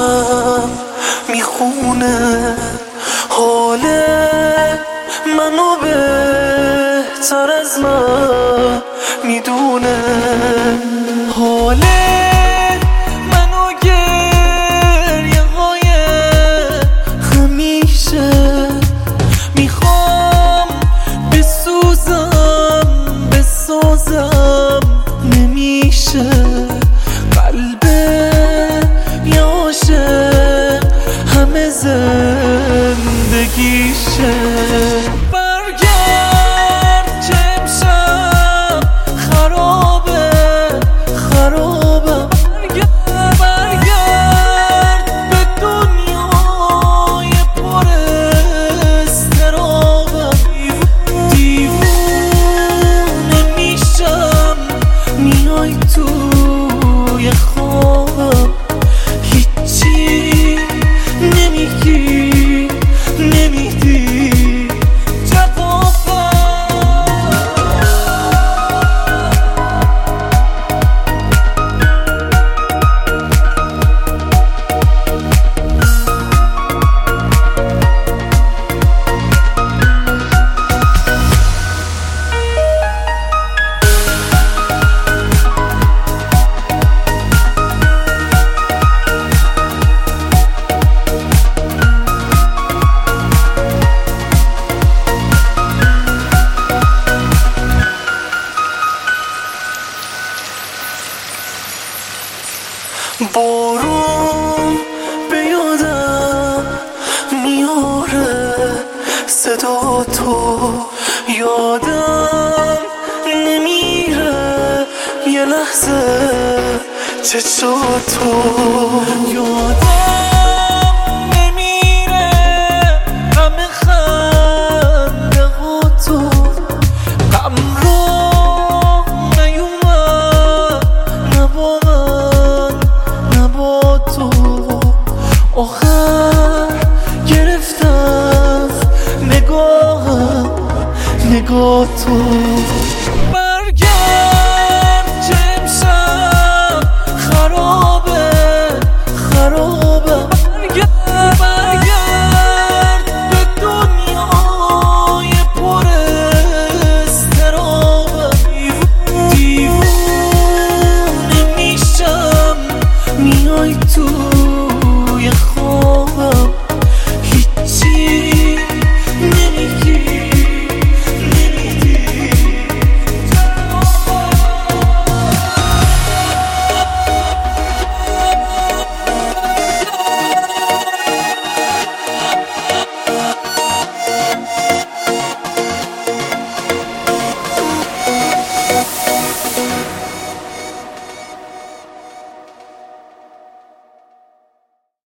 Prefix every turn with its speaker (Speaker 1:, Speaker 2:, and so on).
Speaker 1: دلم میخونه حال منو بهتر از من میدونه. حال منو گریه های همیشه میخوام بسازم نمیشه. قلب یه عاشق همه زندگیشه. برگرد که امشب خرابم. برگرد به دنیای پر اضطرابم. دیوونه میشم میای توی خوابم. هیچی نمیگی نمیدی جوابم. بارون به یادم میاره صدا تو، یادم نمیره یه لحظه چشاتو. یادم نمیره غم خنده ها تو. غم رو نیومد نبا تو. آخر گرفتم نگاه تو.